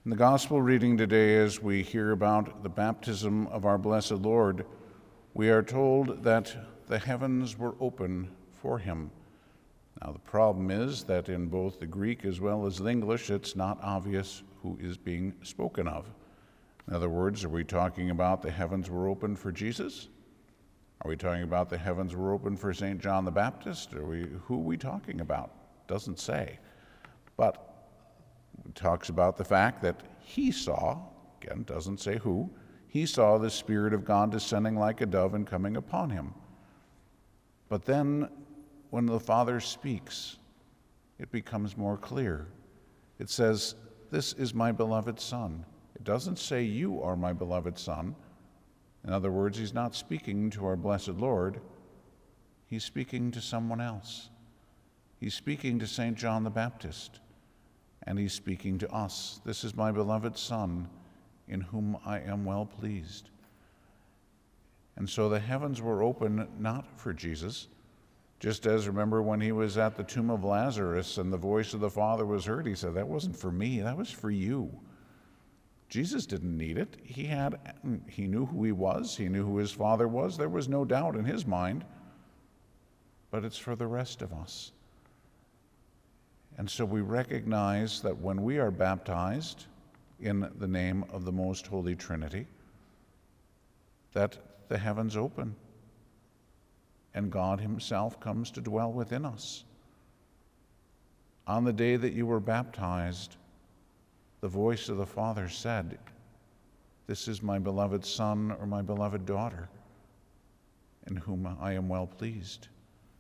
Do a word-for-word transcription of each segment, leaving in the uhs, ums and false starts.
In the gospel reading today, as we hear about the baptism of our blessed Lord, we are told that the heavens were open for him. Now, the problem is that in both the Greek as well as the English, it's not obvious who is being spoken of. In other words, are we talking about the heavens were open for Jesus? Are we talking about the heavens were open for Saint John the Baptist? Are we, who are we talking about? Doesn't say. But it talks about the fact that he saw, again, doesn't say who, he saw the Spirit of God descending like a dove and coming upon him. But then when the Father speaks, it becomes more clear. It says, "This is my beloved Son." It doesn't say, "You are my beloved Son." In other words, he's not speaking to our blessed Lord. He's speaking to someone else. He's speaking to Saint John the Baptist. And he's speaking to us. "This is my beloved Son, in whom I am well pleased." And so the heavens were open not for Jesus, just as, remember, when he was at the tomb of Lazarus and the voice of the Father was heard, he said, "That wasn't for me, that was for you." Jesus didn't need it. He had, he knew who he was, he knew who his Father was. There was no doubt in his mind, but it's for the rest of us. And so we recognize that when we are baptized in the name of the Most Holy Trinity, that the heavens open and God himself comes to dwell within us. On the day that you were baptized, the voice of the Father said, "This is my beloved Son or my beloved daughter, in whom I am well pleased."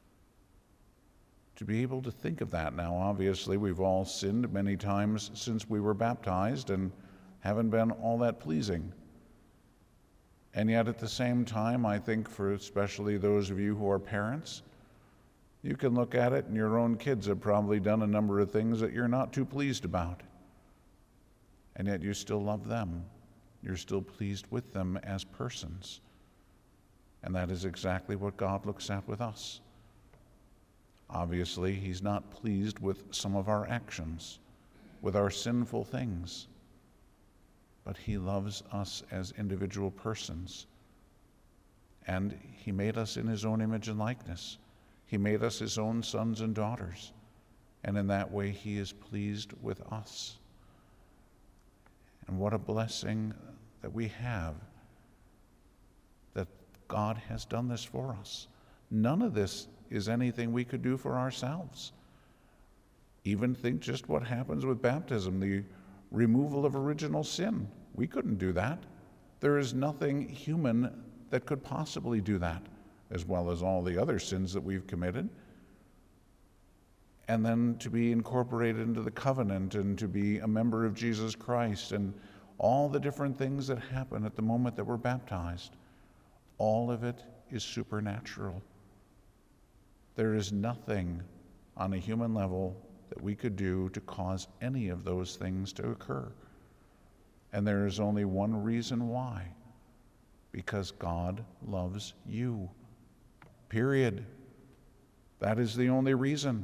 To be able to think of that now, obviously, we've all sinned many times since we were baptized and haven't been all that pleasing. And yet at the same time, I think for especially those of you who are parents, you can look at it and your own kids have probably done a number of things that you're not too pleased about. And yet you still love them. You're still pleased with them as persons. And that is exactly what God looks at with us. Obviously, he's not pleased with some of our actions, with our sinful things, but he loves us as individual persons. And he made us in his own image and likeness. He made us his own sons and daughters, and in that way he is pleased with us. And what a blessing that we have, that God has done this for us. None of this is anything we could do for ourselves. Even think just what happens with baptism, the removal of original sin. We couldn't do that. There is nothing human that could possibly do that, as well as all the other sins that we've committed. And then to be incorporated into the covenant and to be a member of Jesus Christ and all the different things that happen at the moment that we're baptized, all of it is supernatural. There is nothing on a human level that we could do to cause any of those things to occur. And there is only one reason why. Because God loves you. Period. That is the only reason.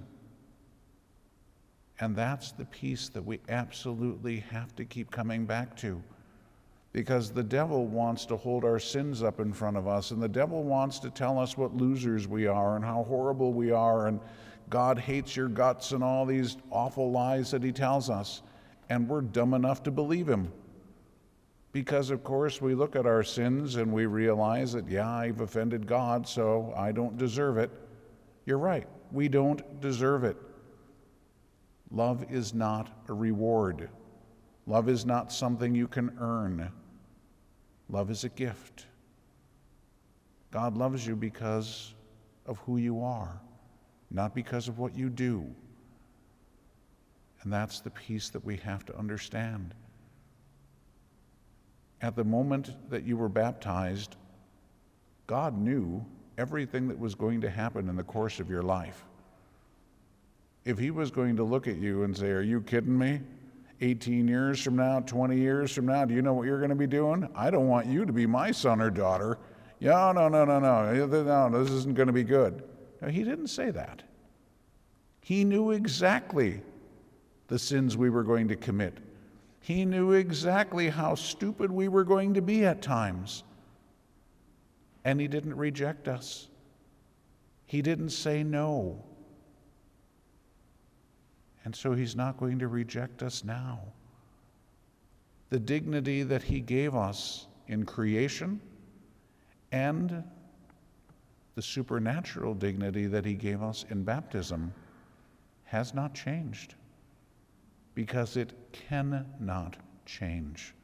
And that's the piece that we absolutely have to keep coming back to. Because the devil wants to hold our sins up in front of us, and the devil wants to tell us what losers we are and how horrible we are, and God hates your guts and all these awful lies that he tells us. And we're dumb enough to believe him. Because, of course, we look at our sins and we realize that, yeah, I've offended God, so I don't deserve it. You're right, we don't deserve it. Love is not a reward. Love is not something you can earn. Love is a gift. God loves you because of who you are, not because of what you do. And that's the piece that we have to understand. At the moment that you were baptized, God knew everything that was going to happen in the course of your life. If he was going to look at you and say, "Are you kidding me? eighteen years from now, twenty years from now, do you know what you're going to be doing? I don't want you to be my son or daughter. Yeah, no, no, no, no, no, this isn't going to be good." No, he didn't say that. He knew exactly the sins we were going to commit. He knew exactly how stupid we were going to be at times. And he didn't reject us. He didn't say no. And so he's not going to reject us now. The dignity that he gave us in creation and the supernatural dignity that he gave us in baptism has not changed, because it cannot change.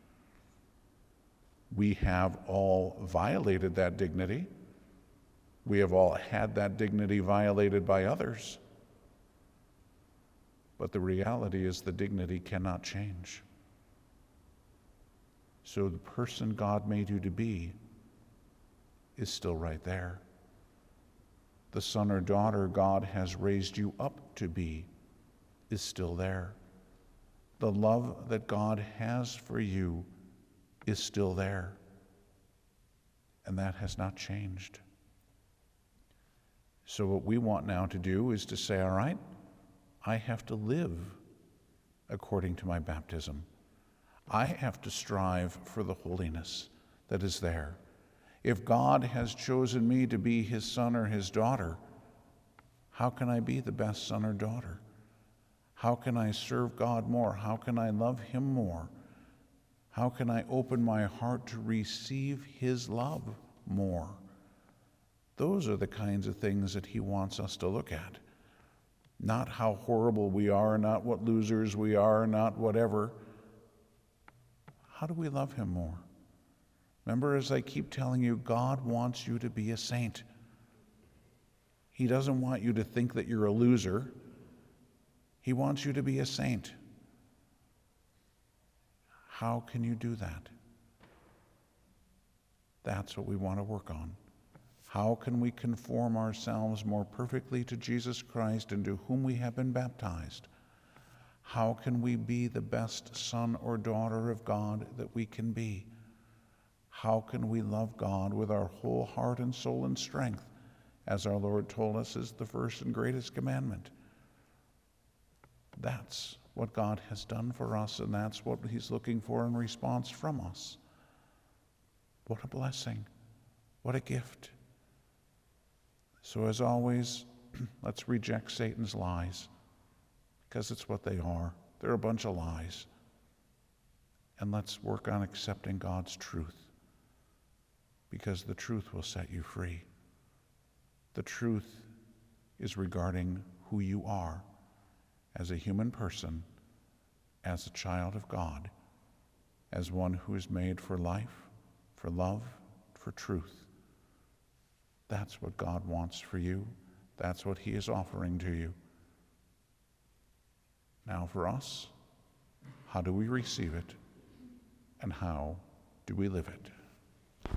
We have all violated that dignity. We have all had that dignity violated by others. But the reality is the dignity cannot change. So the person God made you to be is still right there. The son or daughter God has raised you up to be is still there. The love that God has for you is still there. And that has not changed. So what we want now to do is to say, all right, I have to live according to my baptism. I have to strive for the holiness that is there. If God has chosen me to be his son or his daughter, how can I be the best son or daughter? How can I serve God more? How can I love him more? How can I open my heart to receive his love more? Those are the kinds of things that he wants us to look at. Not how horrible we are, not what losers we are, not whatever. How do we love him more? Remember, as I keep telling you, God wants you to be a saint. He doesn't want you to think that you're a loser. He wants you to be a saint. How can you do that? That's what we want to work on. How can we conform ourselves more perfectly to Jesus Christ, into whom we have been baptized? How can we be the best son or daughter of God that we can be? How can we love God with our whole heart and soul and strength, as our Lord told us is the first and greatest commandment? That's what God has done for us, and that's what he's looking for in response from us. What a blessing. What a gift. So as always, let's reject Satan's lies, because it's what they are. They're a bunch of lies. And let's work on accepting God's truth, because the truth will set you free. The truth is regarding who you are as a human person, as a child of God, as one who is made for life, for love, for truth. That's what God wants for you. That's what he is offering to you. Now for us, how do we receive it, and how do we live it?